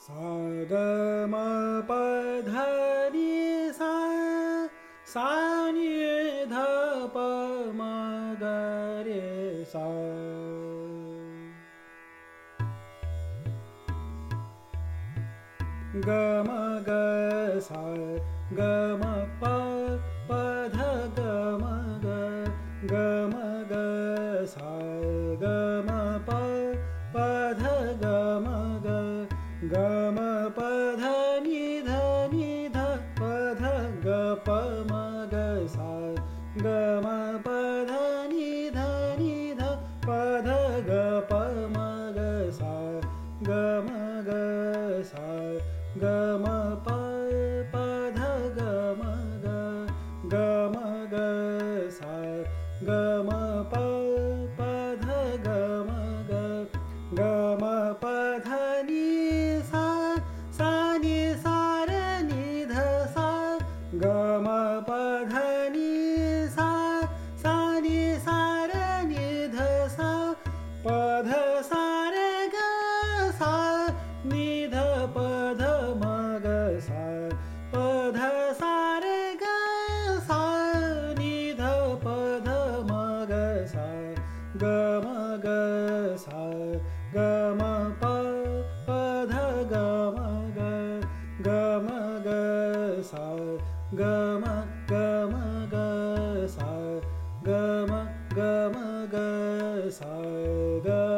सा ग म प ध नि सा सा नि ध प म ग रे सा ग म ग सा ग म प प ध ग म ग म ग सा ग म प प ध ग म ग म प ध नि ध प ध ग प म ग सा ग म प ध नि ध प ध ग प म ग सा ग म ग सा ग म प प ध ग म ग म ग सा ग म प प ध ग म ग म प ध नि सा सा नि सा रे नि ध सा ग म प ध नि सा सा नि सा रे नि ध सा प ध सा रे ग सा नि ध प ध म ग सा प ध सा रे ग सा नि ध प ध म ग सा ग म ग सा ग म प प ध ग म ग म ग सा ग म ग सा ग म ग सा ग